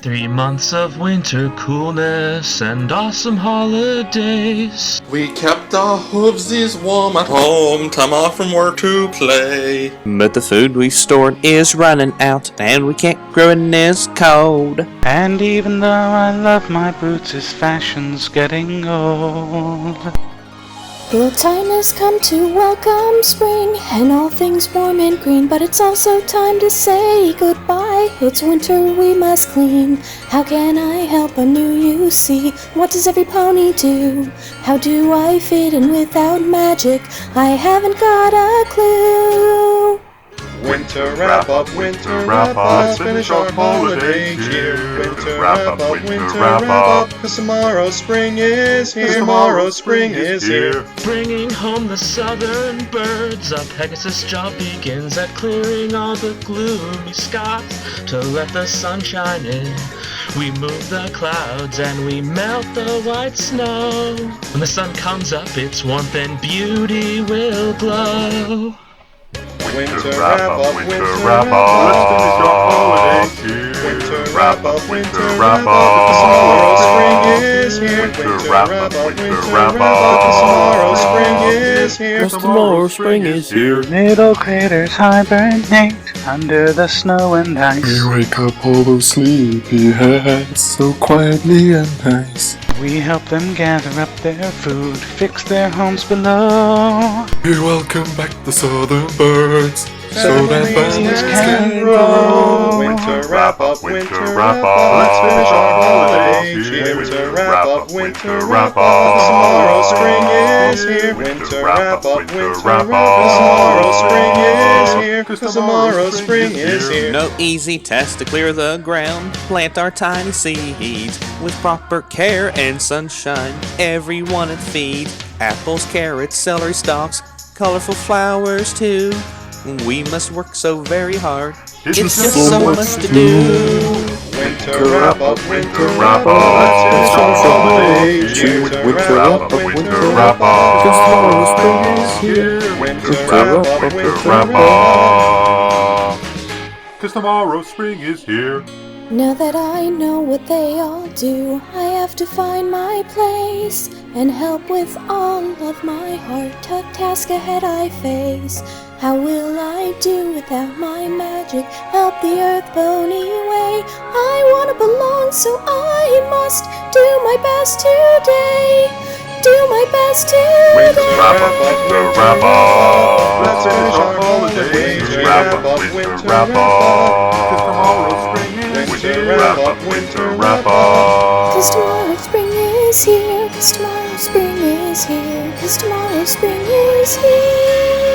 3 months of winter coolness and awesome holidays. We kept our hoovesies warm at home, time off from work to play. But the food we stored is running out, and we can't grow in this cold. And even though I love my boots, this fashion's getting old. The time has come to welcome spring and all things warm and green, but it's also time to say goodbye. It's winter, we must clean. How can I help a new you see? What does every pony do? How do I fit in without magic? I haven't got a clue. Winter wrap up, let's finish our holiday cheer. Winter wrap up, cause tomorrow spring is here, tomorrow spring is here. Bringing home the southern birds, a Pegasus job begins at clearing all the gloomy skies to let the sun shine in. We move the clouds and we melt the white snow. When the sun comes up, its warmth and beauty will glow. Winter wrap up, let's finish our holiday cheer. Winter wrap up, cause tomorrow spring is here. Winter wrap up, cause tomorrow spring is here. Cause tomorrow spring is here. Little critters hibernate under the snow and ice. We wake up all those sleepyheads so quietly and nice. We help them gather up their food, fix their homes below. We welcome back the southern birds so that families can grow. Winter wrap up, let's finish our holiday cheer. Winter wrap up, cause tomorrow spring is here. Winter wrap up, cause tomorrow spring is here. Cause tomorrow spring is here. No easy task to clear the ground, plant our tiny seeds with proper care and sunshine. Everyone it feeds apples, carrots, celery stalks, colorful flowers too. We must work so very hard. It's just so much to do. Winter wrap up, let's finish our holiday cheer. Winter wrap up, cause tomorrow spring is here. Winter wrap up, cause tomorrow spring is here. Now that I know what they all do, I have to find my place and help with all of my hard, tough task ahead I face. How will I do without my magic? Help the earth pony way. I wanna belong, so I must do my best today. Do my best today. Winter wrap up, let's finish our holiday cheer. Winter wrap up, cause tomorrow spring is here. Winter wrap up, cause tomorrow spring is here. Cause tomorrow spring is here. Cause tomorrow spring is here.